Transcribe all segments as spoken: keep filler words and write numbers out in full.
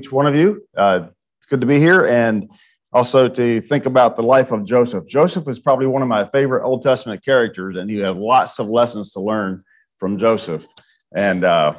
each one of you. Uh, it's good to be here, and also to think about the life of Joseph. Joseph is probably one of my favorite Old Testament characters, and you have lots of lessons to learn from Joseph, and uh,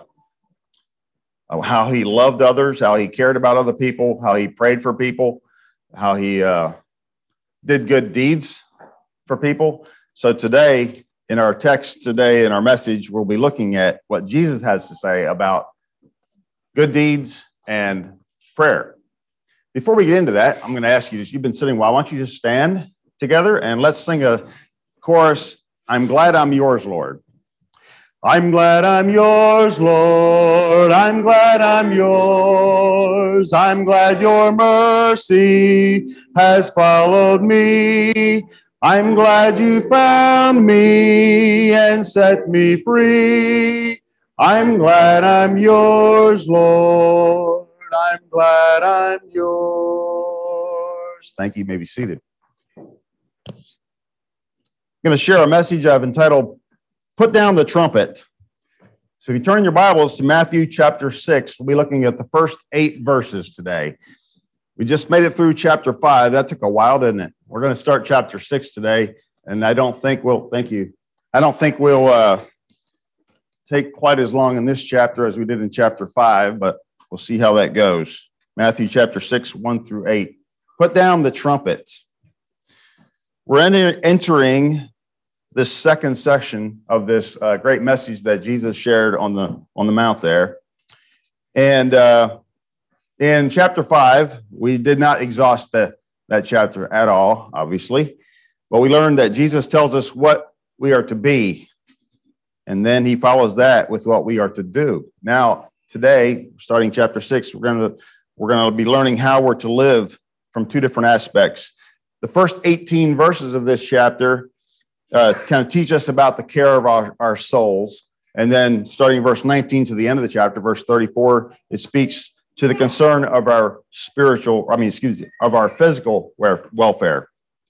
how he loved others, how he cared about other people, how he prayed for people, how he uh, did good deeds for people. So today, in our text today, in our message, we'll be looking at what Jesus has to say about good deeds and prayer. Before we get into that, I'm going to ask you, you've been sitting a while, why don't you just stand together and let's sing a chorus, I'm glad I'm yours, Lord. I'm glad I'm yours, Lord. I'm glad I'm yours. I'm glad your mercy has followed me. I'm glad you found me and set me free. I'm glad I'm yours, Lord. I'm glad I'm yours. Thank you. You may be seated. I'm going to share a message I've entitled, Put Down the Trumpet. So if you turn your Bibles to Matthew chapter six, we'll be looking at the first eight verses today. We just made it through chapter five. That took a while, didn't it? We're going to start chapter six today, and I don't think we'll, thank you. I don't think we'll uh, take quite as long in this chapter as we did in chapter five, but we'll see how that goes. Matthew chapter six, one through eight. Put down the trumpet. We're entering this second section of this uh, great message that Jesus shared on the on the mount there. And uh, in chapter five, we did not exhaust the, that chapter at all, obviously, but we learned that Jesus tells us what we are to be, and then he follows that with what we are to do. Now, today, starting chapter six, we're going to we're going to be learning how we're to live from two different aspects. The first eighteen verses of this chapter Uh, kind of teach us about the care of our, our souls. And then starting verse nineteen to the end of the chapter, verse thirty-four, it speaks to the concern of our spiritual, I mean, excuse me, of our physical welfare.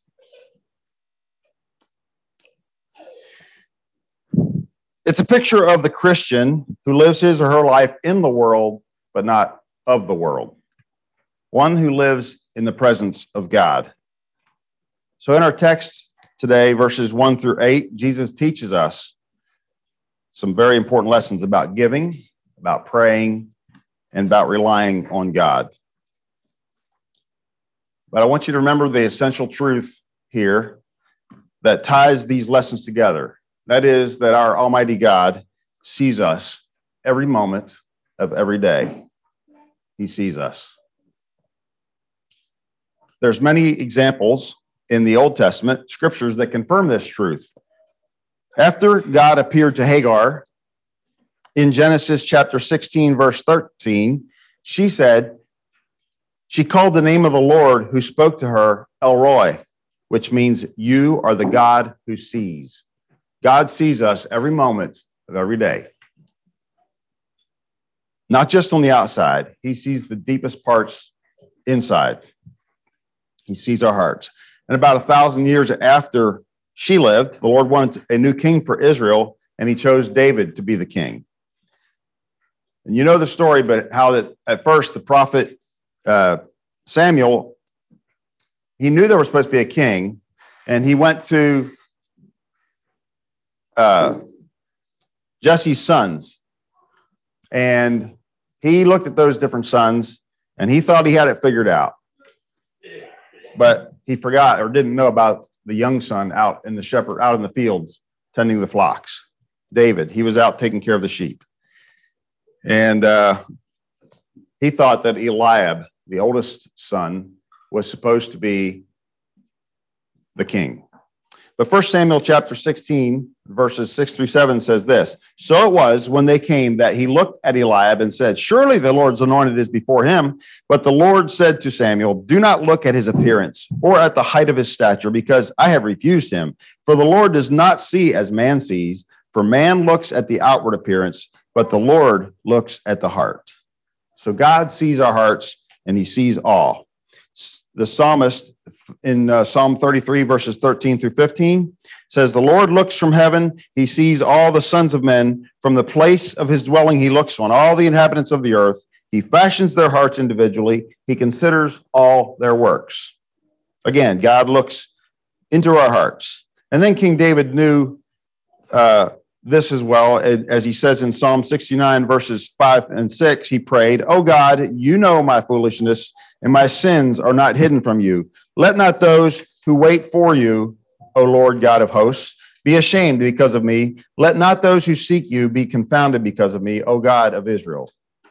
It's a picture of the Christian who lives his or her life in the world, but not of the world. One who lives in the presence of God. So in our text today, verses one through eight, Jesus teaches us some very important lessons about giving, about praying, and about relying on God. But I want you to remember the essential truth here that ties these lessons together. That is that our Almighty God sees us every moment of every day. He sees us. There's many examples in the Old Testament scriptures that confirm this truth. After God appeared to Hagar in Genesis chapter sixteen, verse thirteen, she said, she called the name of the Lord who spoke to her El Roi, which means you are the God who sees. God sees us every moment of every day. Not just on the outside. He sees the deepest parts inside. He sees our hearts. And about a thousand years after she lived, the Lord wanted a new king for Israel, and he chose David to be the king. And you know the story, but how that at first the prophet uh, Samuel, he knew there was supposed to be a king, and he went to uh, Jesse's sons, and he looked at those different sons, and he thought he had it figured out. But he forgot or didn't know about the young son out in the shepherd, out in the fields, tending the flocks. David, he was out taking care of the sheep. And uh, he thought that Eliab, the oldest son, was supposed to be the king. But First Samuel chapter sixteen, verses six through seven says this. So it was when they came that he looked at Eliab and said, surely the Lord's anointed is before him. But the Lord said to Samuel, do not look at his appearance or at the height of his stature, because I have refused him. For the Lord does not see as man sees, for man looks at the outward appearance, but the Lord looks at the heart. So God sees our hearts, and he sees all. The psalmist in uh, Psalm thirty-three, verses thirteen through fifteen, says, the Lord looks from heaven. He sees all the sons of men. From the place of his dwelling, he looks on all the inhabitants of the earth. He fashions their hearts individually. He considers all their works. Again, God looks into our hearts. And then King David knew uh, this as well. As he says in Psalm sixty-nine, verses five and six, he prayed, "O God, you know my foolishness, and my sins are not hidden from you. Let not those who wait for you, O Lord God of hosts, be ashamed because of me. Let not those who seek you be confounded because of me, O God of Israel."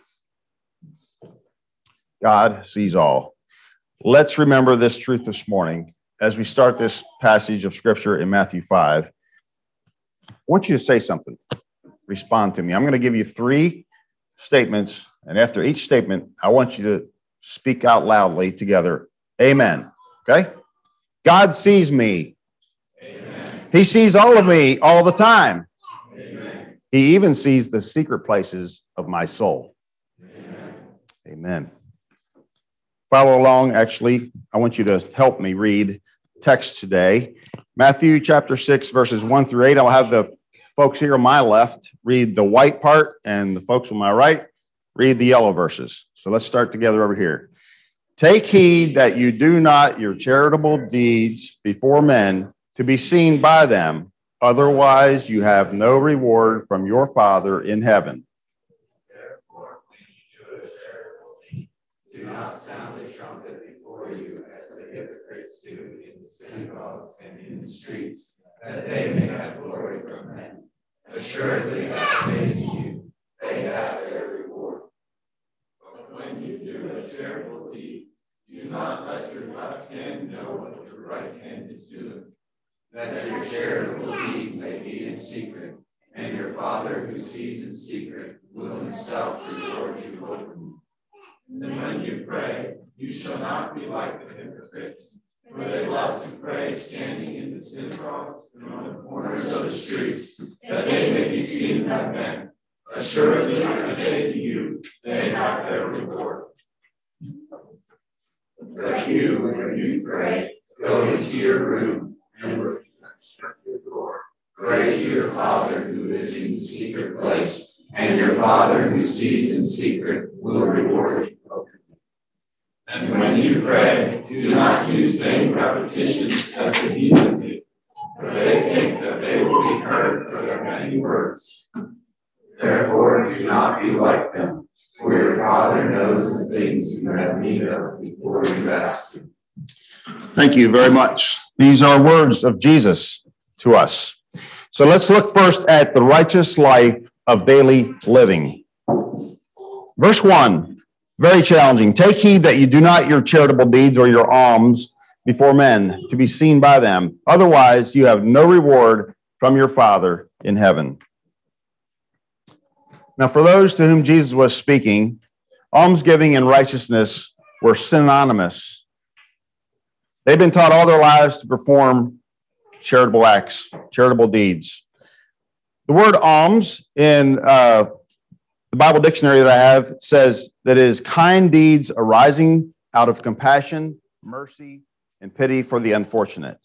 God sees all. Let's remember this truth this morning as we start this passage of Scripture in Matthew five. I want you to say something. Respond to me. I'm going to give you three statements, and after each statement, I want you to speak out loudly together. Amen. Okay? God sees me. Amen. He sees all of me all the time. Amen. He even sees the secret places of my soul. Amen. Amen. Follow along. Actually, I want you to help me read text today. Matthew chapter six, verses one through eight. I'll have the folks here on my left read the white part, and the folks on my right read the yellow verses. So let's start together over here. Take heed that you do not your charitable deeds before men to be seen by them. Otherwise, you have no reward from your Father in heaven. Therefore, when you do a charitable deed, do not sound a trumpet before you, as the hypocrites do in the synagogues and in the streets, that they may have glory from men. Assuredly, I say to you, they have their reward. But when you do a charitable deed, do not let your left hand know what your right hand is doing, that your charitable deed may be in secret, and your Father who sees in secret will himself reward you openly. And when you pray, you shall not be like the hypocrites, for they love to pray standing in the synagogues and on the corners of the streets, that they may be seen by men. Assuredly, I say to you, they have their reward. But you, when you pray, go into your room, and when you shut your door, pray to your Father who is in the secret place, and your Father who sees in secret will reward you openly. And when you pray, do not use vain repetitions as the heathen do, for they think that they will be heard for their many words. Therefore, do not be like them, for your Father knows the things you have need of before you ask him. Thank you very much. These are words of Jesus to us. So let's look first at the righteous life of daily living. Verse one, very challenging. Take heed that you do not your charitable deeds or your alms before men to be seen by them. Otherwise, you have no reward from your Father in heaven. Now, for those to whom Jesus was speaking, almsgiving and righteousness were synonymous. They've been taught all their lives to perform charitable acts, charitable deeds. The word alms in uh, the Bible dictionary that I have says that it is kind deeds arising out of compassion, mercy, and pity for the unfortunate.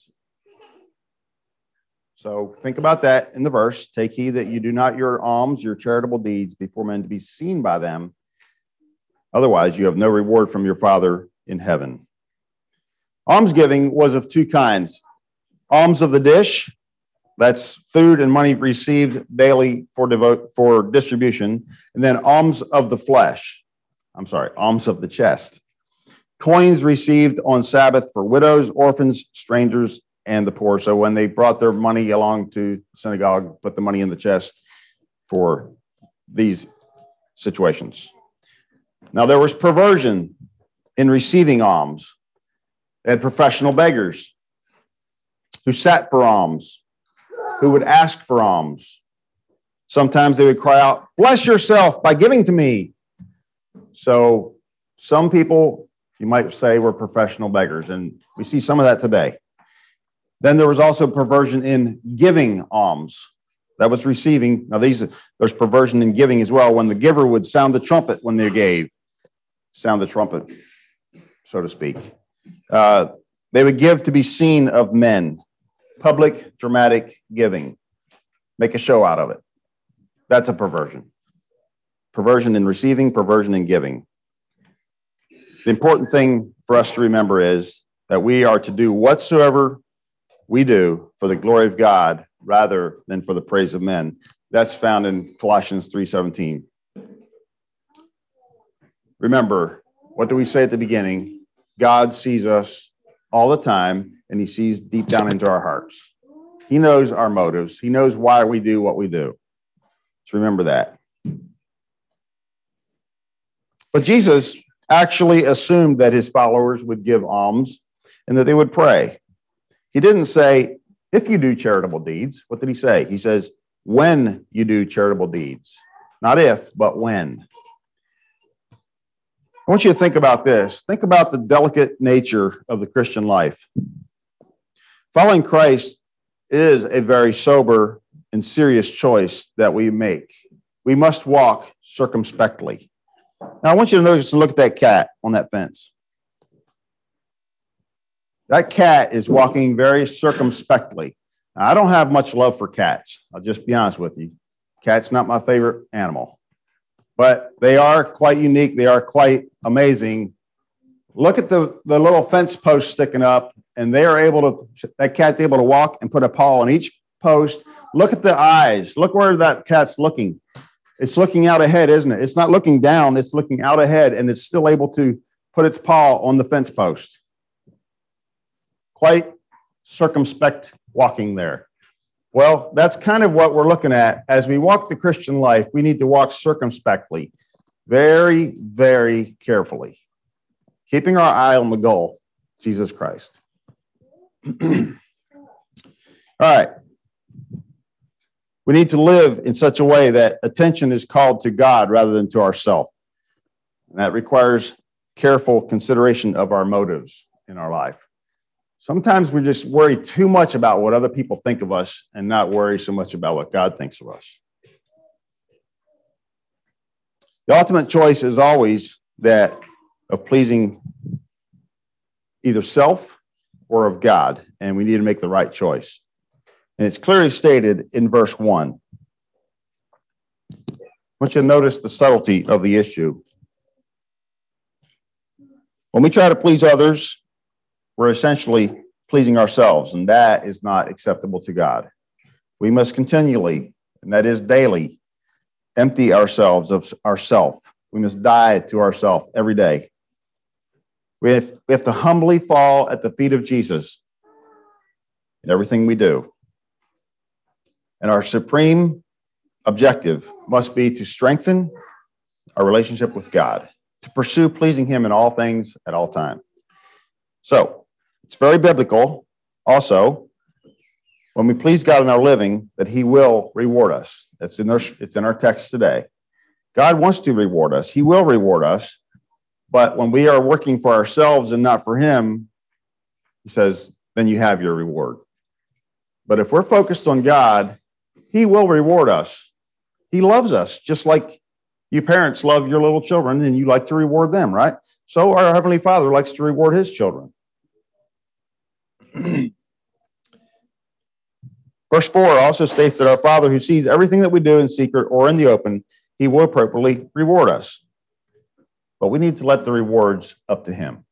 So think about that in the verse. Take heed that you do not your alms, your charitable deeds before men to be seen by them. Otherwise, you have no reward from your Father in heaven. Almsgiving was of two kinds. Alms of the dish, that's food and money received daily for devote for distribution. And then alms of the flesh. I'm sorry, alms of the chest. Coins received on Sabbath for widows, orphans, strangers, and the poor. So when they brought their money along to synagogue, put the money in the chest for these situations. Now, there was perversion in receiving alms. They had professional beggars who sat for alms, who would ask for alms. Sometimes they would cry out, "Bless yourself by giving to me." So some people, you might say, were professional beggars, and we see some of that today. Then there was also perversion in giving alms. That was receiving. Now, these there's perversion in giving as well. When the giver would sound the trumpet when they gave, sound the trumpet, so to speak. Uh, they would give to be seen of men. Public, dramatic giving. Make a show out of it. That's a perversion. perversion in receiving, perversion in giving. The important thing for us to remember is that we are to do whatsoever we do for the glory of God rather than for the praise of men. That's found in Colossians three seventeen. Remember, what do we say at the beginning? God sees us all the time, and he sees deep down into our hearts. He knows our motives. He knows why we do what we do. So remember that. But Jesus actually assumed that his followers would give alms and that they would pray. He didn't say, if you do charitable deeds. What did he say? He says, when you do charitable deeds. Not if, but when. I want you to think about this. Think about the delicate nature of the Christian life. Following Christ is a very sober and serious choice that we make. We must walk circumspectly. Now, I want you to notice and look at that cat on that fence. That cat is walking very circumspectly. Now, I don't have much love for cats. I'll just be honest with you. Cat's not my favorite animal. But they are quite unique. They are quite amazing. Look at the, the little fence post sticking up, and they are able to, that cat's able to walk and put a paw on each post. Look at the eyes. Look where that cat's looking. It's looking out ahead, isn't it? It's not looking down. It's looking out ahead, and it's still able to put its paw on the fence post. Quite circumspect walking there. Well, that's kind of what we're looking at. As we walk the Christian life, we need to walk circumspectly, very, very carefully, keeping our eye on the goal, Jesus Christ. All right. We need to live in such a way that attention is called to God rather than to ourselves. And that requires careful consideration of our motives in our life. Sometimes we just worry too much about what other people think of us and not worry so much about what God thinks of us. The ultimate choice is always that of pleasing either self or of God, and we need to make the right choice. And it's clearly stated in verse one. I want you to notice the subtlety of the issue. When we try to please others, we're essentially pleasing ourselves, and that is not acceptable to God. We must continually, and that is daily, empty ourselves of ourself. We must die to ourself every day. We have, we have to humbly fall at the feet of Jesus in everything we do. And our supreme objective must be to strengthen our relationship with God, to pursue pleasing him in all things at all time. So, it's very biblical also, when we please God in our living, that he will reward us. That's in our, it's in our text today. God wants to reward us. He will reward us. But when we are working for ourselves and not for him, he says, then you have your reward. But if we're focused on God, he will reward us. He loves us, just like you parents love your little children and you like to reward them, right? So our Heavenly Father likes to reward his children. Verse four also states that our Father who sees everything that we do in secret or in the open, he will appropriately reward us. But we need to let the rewards up to him.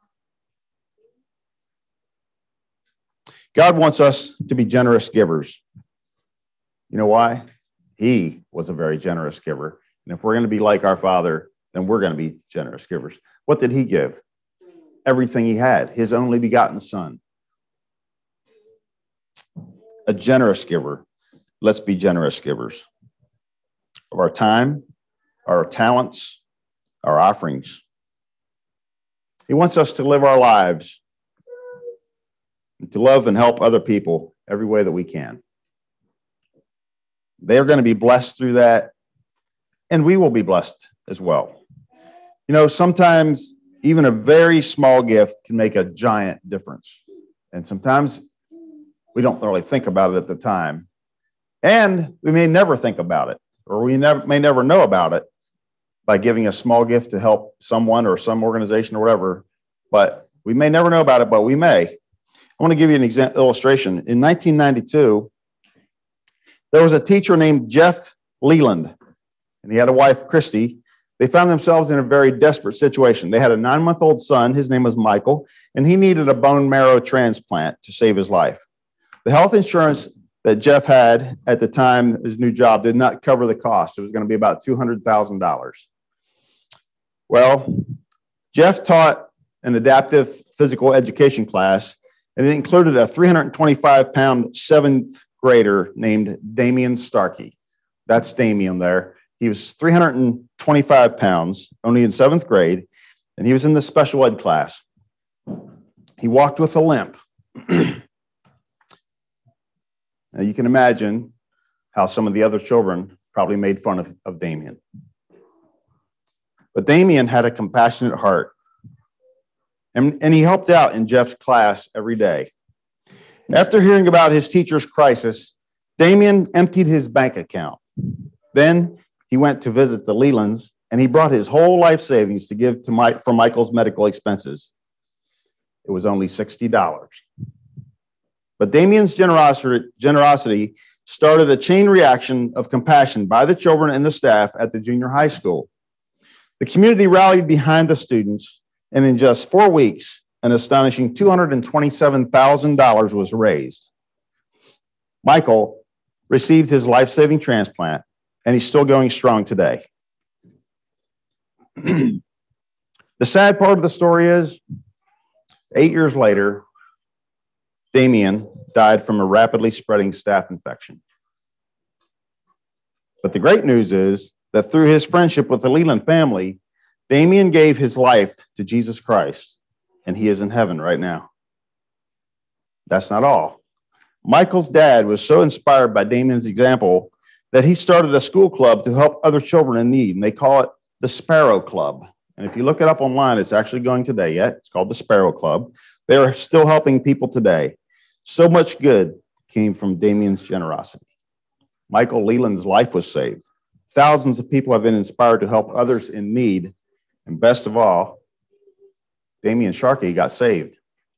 God wants us to be generous givers. You know why? He was a very generous giver. And if we're going to be like our Father, then we're going to be generous givers. What did he give? Everything he had, his only begotten Son. A generous giver. Let's be generous givers of our time, our talents, our offerings. He wants us to live our lives and to love and help other people every way that we can. They're going to be blessed through that, and we will be blessed as well. You know, sometimes even a very small gift can make a giant difference. And sometimes we don't really think about it at the time. And we may never think about it, or we never, may never know about it by giving a small gift to help someone or some organization or whatever. But we may never know about it, but we may. I want to give you an example, illustration. In nineteen ninety-two, there was a teacher named Jeff Leland. and he had a wife, Christy, they found themselves in a very desperate situation. They had a nine-month-old son. His name was Michael, and he needed a bone marrow transplant to save his life. The health insurance that Jeff had at the time, his new job, did not cover the cost. It was going to be about two hundred thousand dollars. Well, Jeff taught an adaptive physical education class, and it included a three hundred twenty-five pound seventh grader named Damian Starkey. That's Damian there. He was three hundred twenty-five pounds, only in seventh grade, and he was in the special ed class. He walked with a limp. Now, you can imagine how some of the other children probably made fun of, of Damien. But Damien had a compassionate heart, and, and he helped out in Jeff's class every day. After hearing about his teacher's crisis, Damien emptied his bank account. Then he went to visit the Lelands, and he brought his whole life savings to give to Mike for Michael's medical expenses. It was only sixty dollars. But Damien's generosity, generosity started a chain reaction of compassion by the children and the staff at the junior high school. The community rallied behind the students, and in just four weeks, an astonishing two hundred twenty-seven thousand dollars was raised. Michael received his life-saving transplant, and he's still going strong today. The sad part of the story is, eight years later, Damien died from a rapidly spreading staph infection. But the great news is that through his friendship with the Leland family, Damien gave his life to Jesus Christ, and he is in heaven right now. That's not all. Michael's dad was so inspired by Damien's example that he started a school club to help other children in need, and they call it the Sparrow Club. And if you look it up online, it's actually going today yet. It's called the Sparrow Club. They are still helping people today. So much good came from Damien's generosity. Michael Leland's life was saved. Thousands of people have been inspired to help others in need. And best of all, Damian Sharkey got saved.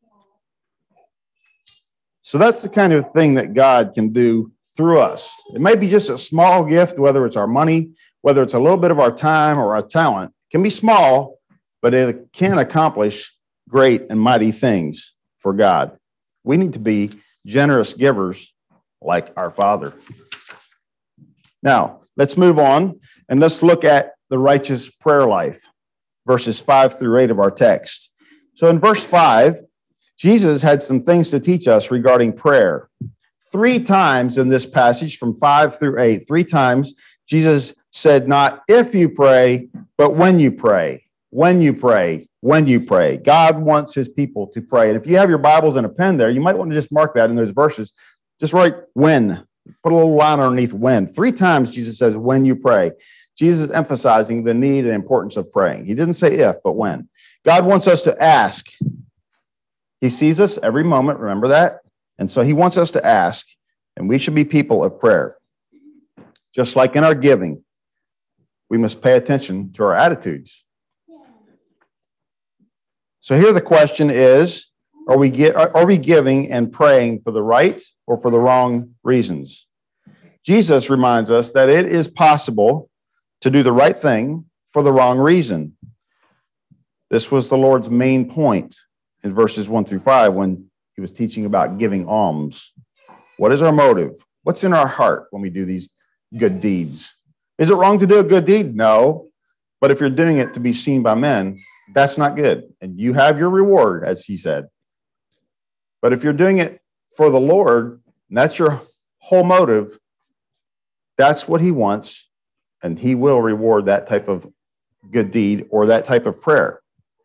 So that's the kind of thing that God can do through us. It may be just a small gift, whether it's our money, whether it's a little bit of our time or our talent. It can be small, but it can accomplish great and mighty things for God. We need to be generous givers like our Father. Now, let's move on and let's look at the righteous prayer life, verses five through eight of our text. So in verse five, Jesus had some things to teach us regarding prayer. Three times in this passage from five through eight, three times Jesus said not if you pray, but when you pray, when you pray, when you pray. God wants his people to pray. And if you have your Bibles and a pen there, you might want to just mark that in those verses. Just write when. Put a little line underneath when. Three times Jesus says when you pray. Jesus is emphasizing the need and importance of praying. He didn't say if, but when. God wants us to ask. He sees us every moment, remember that? And so he wants us to ask, and we should be people of prayer. Just like in our giving, we must pay attention to our attitudes. So here the question is, are we get, are we giving and praying for the right or for the wrong reasons? Jesus reminds us that it is possible to do the right thing for the wrong reason. This was the Lord's main point in verses one through five when he was teaching about giving alms. What is our motive? What's in our heart when we do these good deeds? Is it wrong to do a good deed? No. But if you're doing it to be seen by men, that's not good. And you have your reward, as he said. But if you're doing it for the Lord, and that's your whole motive, that's what he wants, and he will reward that type of good deed or that type of prayer.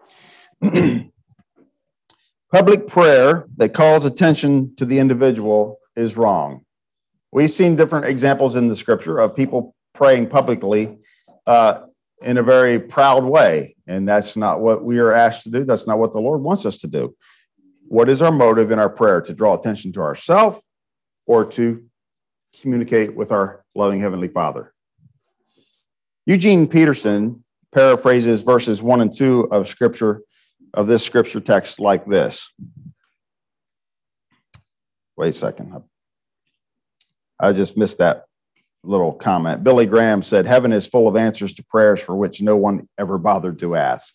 Public prayer that calls attention to the individual is wrong. We've seen different examples in the scripture of people praying publicly uh, in a very proud way, and that's not what we are asked to do. That's not what the Lord wants us to do. What is our motive in our prayer? To draw attention to ourselves or to communicate with our loving Heavenly Father? Eugene Peterson paraphrases verses one and two of scripture, of this scripture text like this. Wait a second. I just missed that little comment. Billy Graham said, heaven is full of answers to prayers for which no one ever bothered to ask.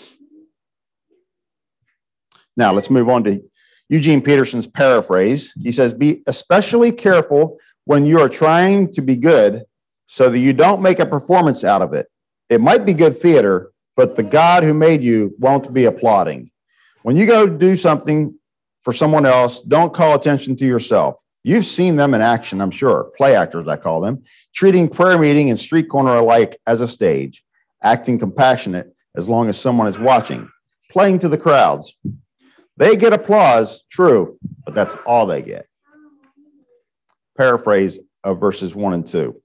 Now let's move on to Eugene Peterson's paraphrase. He says, be especially careful when you are trying to be good so that you don't make a performance out of it. It might be good theater, but the God who made you won't be applauding. When you go do something for someone else, don't call attention to yourself. You've seen them in action, I'm sure. Play actors, I call them, treating prayer meeting and street corner alike as a stage, acting compassionate as long as someone is watching, playing to the crowds. They get applause, true, but that's all they get. Paraphrase of verses one and two.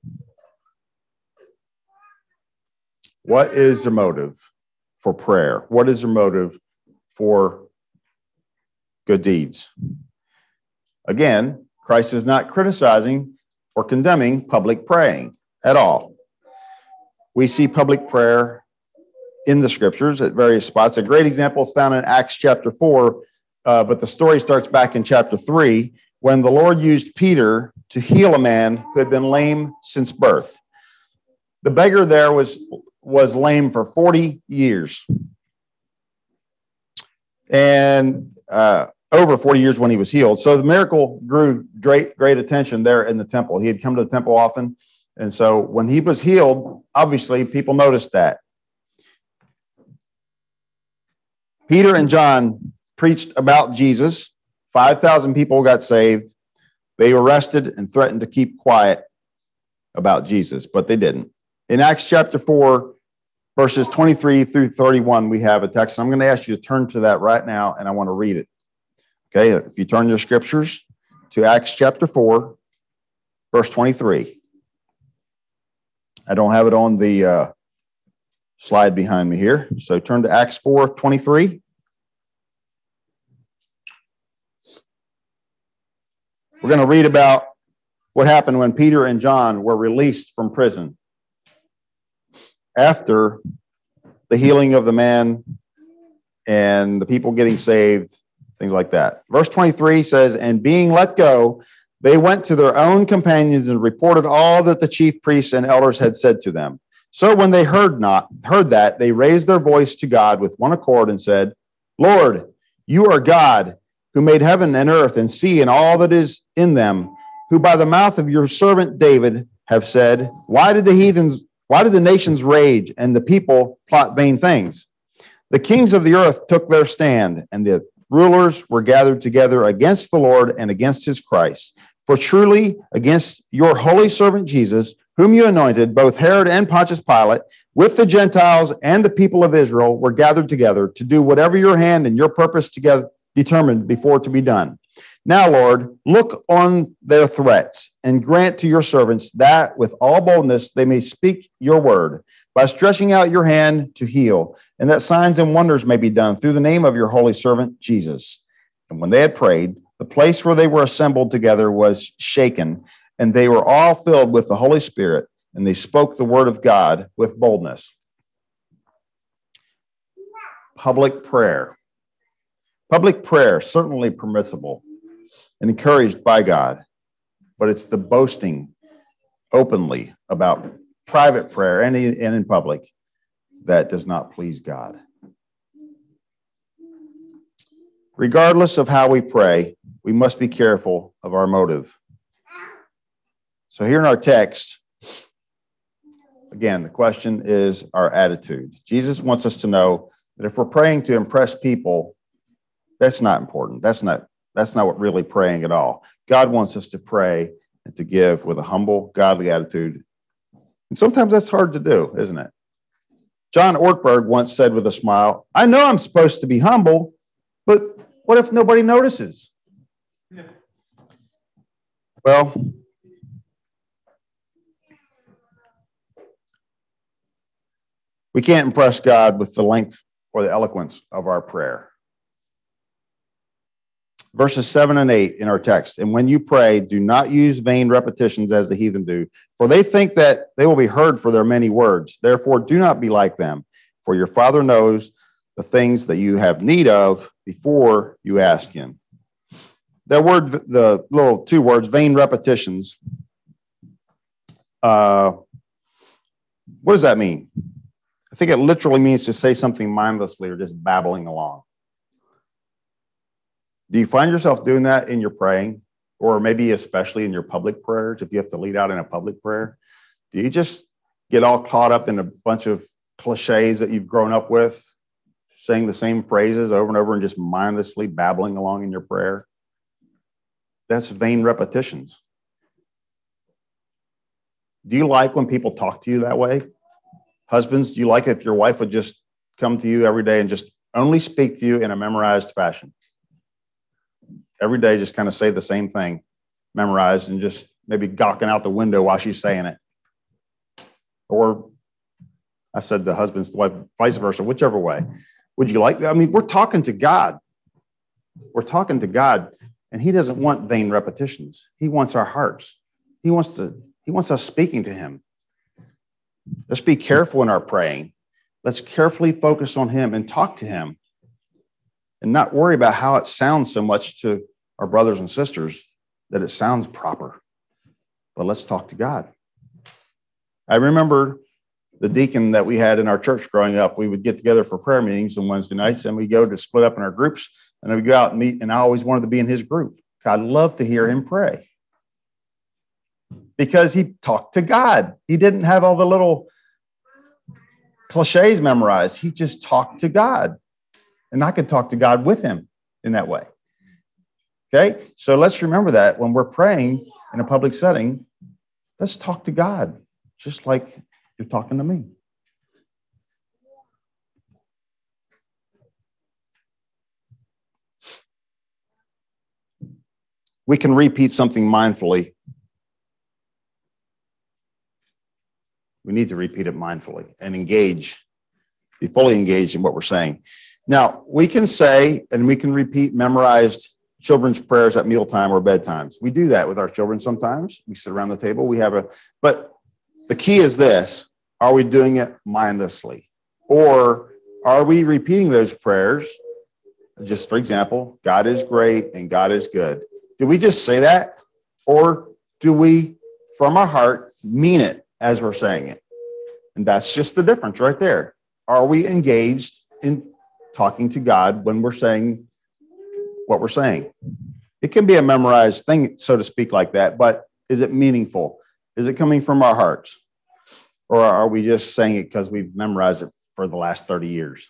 What is the motive for prayer? What is the motive for good deeds? Again, Christ is not criticizing or condemning public praying at all. We see public prayer in the scriptures at various spots. A great example is found in Acts chapter four, uh, but the story starts back in chapter three, when the Lord used Peter to heal a man who had been lame since birth. The beggar there was, was lame for forty years. And uh, over forty years when he was healed. So the miracle drew great, great attention there in the temple. He had come to the temple often. And so when he was healed, obviously people noticed that. Peter and John preached about Jesus. five thousand people got saved. They arrested and threatened to keep quiet about Jesus, but they didn't. In Acts chapter four, verses twenty-three through thirty-one, we have a text. I'm going to ask you to turn to that right now, and I want to read it. Okay, if you turn your scriptures to Acts chapter four, verse twenty-three. I don't have it on the uh, slide behind me here. So turn to Acts four twenty-three. We're going to read about what happened when Peter and John were released from prison after the healing of the man and the people getting saved, things like that. Verse twenty-three says, and being let go, they went to their own companions and reported all that the chief priests and elders had said to them. So when they heard not heard that, they raised their voice to God with one accord and said, Lord, you are God, who made heaven and earth and sea and all that is in them, who by the mouth of your servant David have said, why did the heathens, why did the nations rage and the people plot vain things? The kings of the earth took their stand, and the rulers were gathered together against the Lord and against his Christ. For truly against your holy servant Jesus, whom you anointed, both Herod and Pontius Pilate, with the Gentiles and the people of Israel, were gathered together to do whatever your hand and your purpose together determined before to be done. Now, Lord, look on their threats and grant to your servants that with all boldness they may speak your word by stretching out your hand to heal, and that signs and wonders may be done through the name of your holy servant Jesus. And when they had prayed, the place where they were assembled together was shaken, and they were all filled with the Holy Spirit, and they spoke the word of God with boldness. Public prayer. Public prayer, certainly permissible and encouraged by God, but it's the boasting openly about private prayer and in public that does not please God. Regardless of how we pray, we must be careful of our motive. So here in our text, again, the question is our attitude. Jesus wants us to know that if we're praying to impress people, that's not important. That's not, that's not what really praying at all. God wants us to pray and to give with a humble, godly attitude. And sometimes that's hard to do, isn't it? John Ortberg once said with a smile, I know I'm supposed to be humble, but what if nobody notices? Well, we can't impress God with the length or the eloquence of our prayer. Verses seven and eight in our text. And when you pray, do not use vain repetitions as the heathen do, for they think that they will be heard for their many words. Therefore, do not be like them, for your Father knows the things that you have need of before you ask him. That word, the little two words, vain repetitions, Uh, what does that mean? I think it literally means to say something mindlessly or just babbling along. Do you find yourself doing that in your praying, or maybe especially in your public prayers, if you have to lead out in a public prayer? Do you just get all caught up in a bunch of cliches that you've grown up with, saying the same phrases over and over and just mindlessly babbling along in your prayer? That's vain repetitions. Do you like when people talk to you that way? Husbands, do you like it if your wife would just come to you every day and just only speak to you in a memorized fashion? Every day, just kind of say the same thing, memorized, and just maybe gawking out the window while she's saying it. Or I said the husband's the wife, vice versa, whichever way. Would you like that? I mean, we're talking to God. We're talking to God, and he doesn't want vain repetitions. He wants our hearts. He wants to, he wants us speaking to him. Let's be careful in our praying. Let's carefully focus on him and talk to him and not worry about how it sounds so much to our brothers and sisters that it sounds proper. But let's talk to God. I remember the deacon that we had in our church growing up. We would get together for prayer meetings on Wednesday nights, and we go to split up in our groups, and then we go out and meet, and I always wanted to be in his group. I loved to hear him pray because he talked to God. He didn't have all the little cliches memorized. He just talked to God, and I could talk to God with him in that way. Okay, so let's remember that when we're praying in a public setting, let's talk to God just like you're talking to me. We can repeat something mindfully. We need to repeat it mindfully and engage, be fully engaged in what we're saying. Now, we can say and we can repeat memorized children's prayers at mealtime or bedtimes. We do that with our children sometimes. We sit around the table. We have a, but the key is this: are we doing it mindlessly? Or are we repeating those prayers? Just for example, God is great and God is good. Do we just say that? Or do we, from our heart, mean it as we're saying it? And that's just the difference right there. Are we engaged in talking to God when we're saying what we're saying? It can be a memorized thing, so to speak, like that, but is it meaningful? Is it coming from our hearts? Or are we just saying it because we've memorized it for the last thirty years?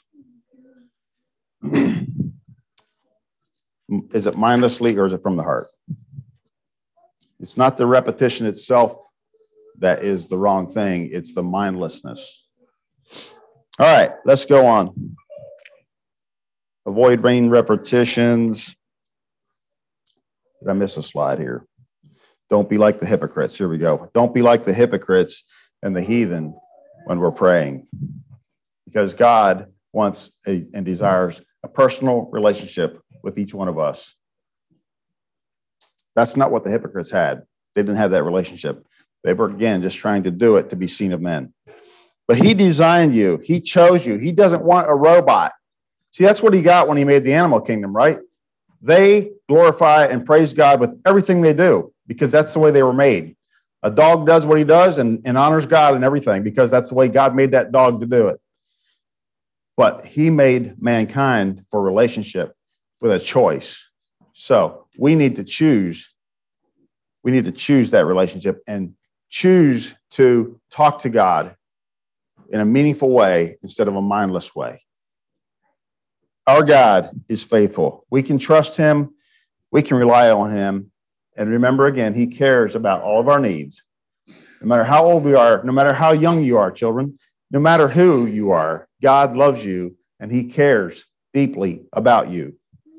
Is it mindlessly or is it from the heart? It's not the repetition itself that is the wrong thing. It's the mindlessness. All right, let's go on. Avoid vain repetitions. Did I miss a slide here? Don't be like the hypocrites. Here we go. Don't be like the hypocrites and the heathen when we're praying, because God wants a, and desires a personal relationship with each one of us. That's not what the hypocrites had. They didn't have that relationship. They were, again, just trying to do it to be seen of men. But he designed you. He chose you. He doesn't want a robot. See, that's what he got when he made the animal kingdom, right? They glorify and praise God with everything they do because that's the way they were made. A dog does what he does and, and honors God and everything because that's the way God made that dog to do it. But he made mankind for relationship with a choice. So we need to choose. We need to choose that relationship and choose to talk to God in a meaningful way instead of a mindless way. Our God is faithful. We can trust him. We can rely on him. And remember, again, he cares about all of our needs. No matter how old we are, no matter how young you are, children, no matter who you are, God loves you and he cares deeply about you.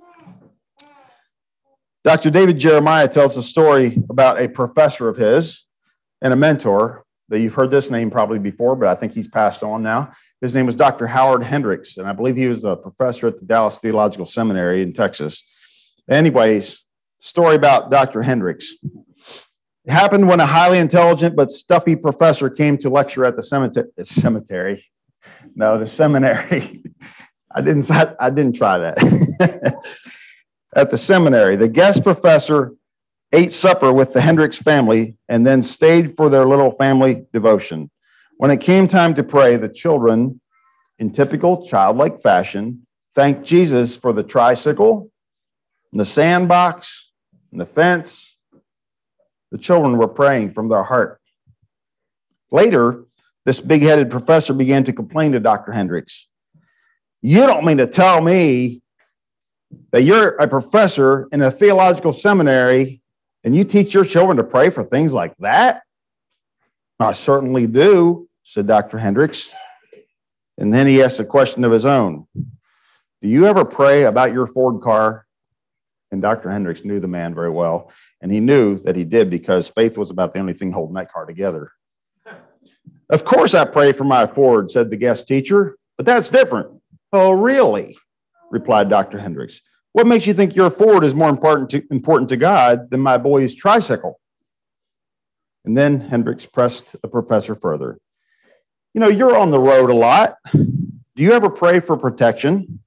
Doctor David Jeremiah tells a story about a professor of his and a mentor that you've heard this name probably before, but I think he's passed on now. His name was Doctor Howard Hendricks, and I believe he was a professor at the Dallas Theological Seminary in Texas. Anyways, story about Doctor Hendricks. It happened when a highly intelligent but stuffy professor came to lecture at the cemetery. Cemetery. No, the seminary. I didn't, I didn't try that. At the seminary, the guest professor ate supper with the Hendricks family, and then stayed for their little family devotion. When it came time to pray, the children, in typical childlike fashion, thanked Jesus for the tricycle, and the sandbox, and the fence. The children were praying from their heart. Later, this big-headed professor began to complain to Doctor Hendricks. You don't mean to tell me that you're a professor in a theological seminary and you teach your children to pray for things like that? I certainly do, said Doctor Hendricks. And then he asked a question of his own. Do you ever pray about your Ford car? And Doctor Hendricks knew the man very well, and he knew that he did because faith was about the only thing holding that car together. Of course I pray for my Ford, said the guest teacher, but that's different. Oh, really? Replied Doctor Hendricks. What makes you think your Ford is more important to, important to God than my boy's tricycle? And then Hendricks pressed the professor further. You know, you're on the road a lot. Do you ever pray for protection?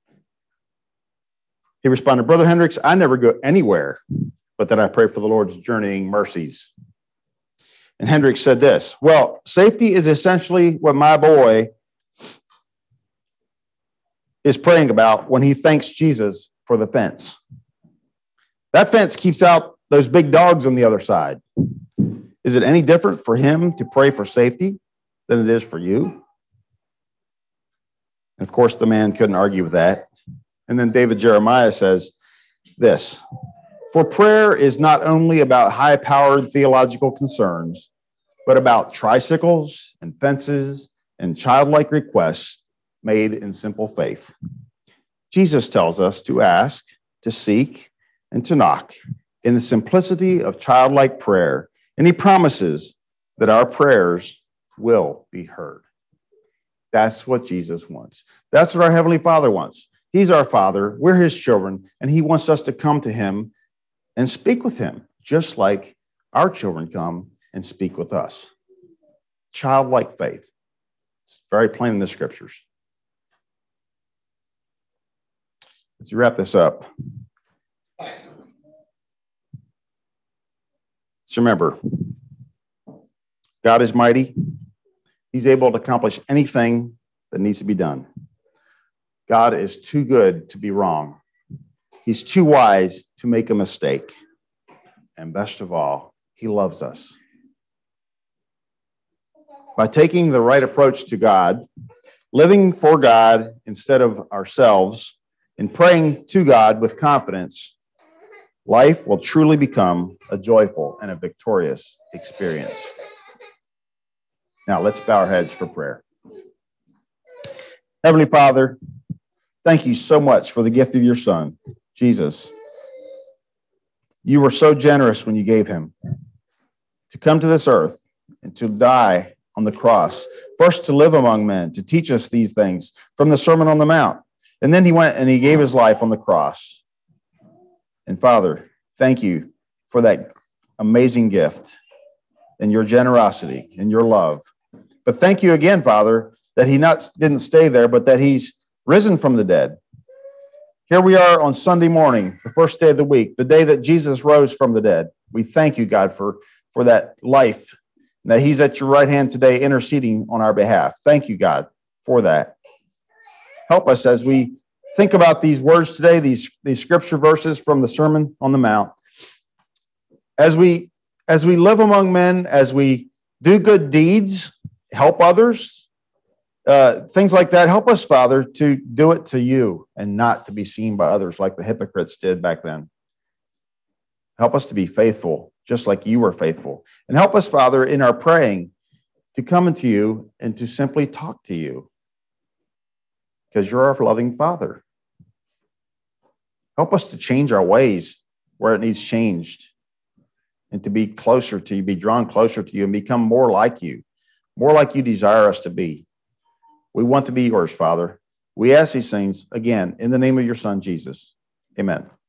He responded, Brother Hendricks, I never go anywhere but that I pray for the Lord's journeying mercies. And Hendricks said this, well, safety is essentially what my boy is praying about when he thanks Jesus for the fence. That fence keeps out those big dogs on the other side. Is it any different for him to pray for safety than it is for you? And of course, the man couldn't argue with that. And then David Jeremiah says this, for prayer is not only about high-powered theological concerns, but about tricycles and fences and childlike requests made in simple faith. Jesus tells us to ask, to seek, and to knock in the simplicity of childlike prayer, and he promises that our prayers will be heard. That's what Jesus wants. That's what our Heavenly Father wants. He's our Father, we're his children, and he wants us to come to him and speak with him, just like our children come and speak with us. Childlike faith. It's very plain in the scriptures. As we wrap this up, just remember, God is mighty. He's able to accomplish anything that needs to be done. God is too good to be wrong. He's too wise to make a mistake. And best of all, he loves us. By taking the right approach to God, living for God instead of ourselves, and praying to God with confidence, life will truly become a joyful and a victorious experience. Now, let's bow our heads for prayer. Heavenly Father, thank you so much for the gift of your Son, Jesus. You were so generous when you gave him to come to this earth and to die on the cross, first to live among men, to teach us these things from the Sermon on the Mount. And then he went and he gave his life on the cross. And Father, thank you for that amazing gift and your generosity and your love. But thank you again, Father, that he not didn't stay there, but that he's risen from the dead. Here we are on Sunday morning, the first day of the week, the day that Jesus rose from the dead. We thank you, God, for, for that life, that he's at your right hand today interceding on our behalf. Thank you, God, for that. Help us as we think about these words today, these, these scripture verses from the Sermon on the Mount. As we, as we live among men, as we do good deeds, help others, uh, things like that, help us, Father, to do it to you and not to be seen by others like the hypocrites did back then. Help us to be faithful, just like you were faithful. And help us, Father, in our praying, to come into you and to simply talk to you, because you're our loving Father. Help us to change our ways where it needs changed and to be closer to you, be drawn closer to you and become more like you, more like you desire us to be. We want to be yours, Father. We ask these things, again, in the name of your Son, Jesus. Amen.